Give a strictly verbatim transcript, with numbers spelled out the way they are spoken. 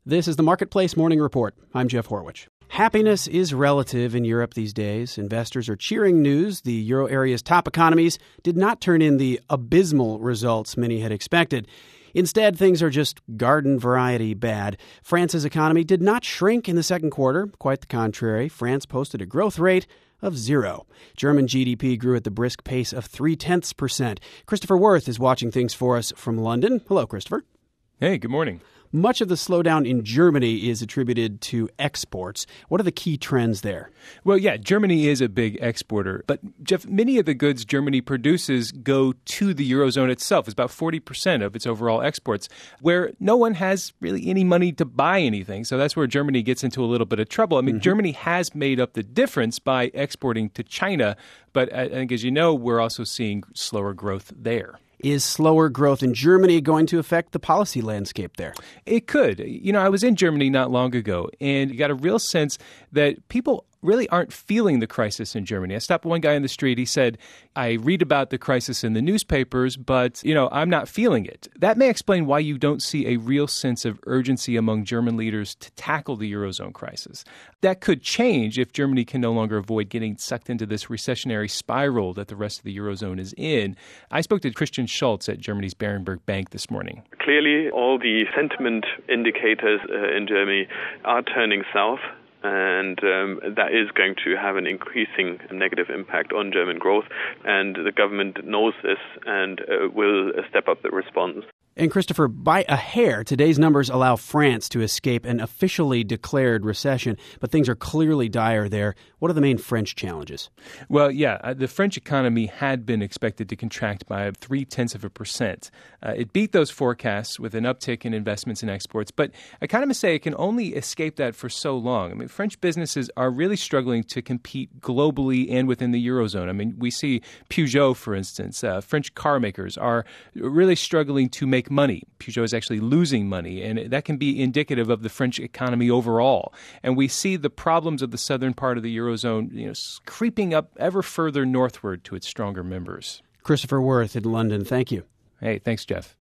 This is the Marketplace Morning Report. I'm Jeff Horwich. Happiness is relative in Europe these days. Investors are cheering news the euro area's top economies did not turn in the abysmal results many had expected. Instead, things are just garden variety bad. France's economy did not shrink in the second quarter. Quite the contrary. France posted a growth rate of zero. German G D P grew at the brisk pace of three-tenths percent. Christopher Worth is watching things for us from London. Hello, Christopher. Hey, good morning. Much of the slowdown in Germany is attributed to exports. What are the key trends there? Well, yeah, Germany is a big exporter. But, Jeff, many of the goods Germany produces go to the Eurozone itself. It's about forty percent of its overall exports, where no one has really any money to buy anything. So that's where Germany gets into a little bit of trouble. I mean, mm-hmm. Germany has made up the difference by exporting to China. But I think, as you know, we're also seeing slower growth there. Is slower growth in Germany going to affect the policy landscape there? It could. You know, I was in Germany not long ago, and you got a real sense that people really aren't feeling the crisis in Germany. I stopped one guy in the street. He said, I read about the crisis in the newspapers, but, you know, I'm not feeling it. That may explain why you don't see a real sense of urgency among German leaders to tackle the Eurozone crisis. That could change if Germany can no longer avoid getting sucked into this recessionary spiral that the rest of the Eurozone is in. I spoke to Christian Schulz at Germany's Berenberg Bank this morning. Clearly, all the sentiment indicators uh, in Germany are turning south. And um, that is going to have an increasing negative impact on German growth. And the government knows this and uh, will step up the response. And Christopher, by a hair, today's numbers allow France to escape an officially declared recession, but things are clearly dire there. What are the main French challenges? Well, yeah, the French economy had been expected to contract by three-tenths of a percent. Uh, it beat those forecasts with an uptick in investments and exports, but economists say it can only escape that for so long. I mean, French businesses are really struggling to compete globally and within the Eurozone. I mean, we see Peugeot, for instance, uh, French car makers are really struggling to make money. Peugeot is actually losing money, and that can be indicative of the French economy overall. And we see the problems of the southern part of the Eurozone, you know, creeping up ever further northward to its stronger members. Christopher Worth in London, thank you. Hey, thanks, Jeff.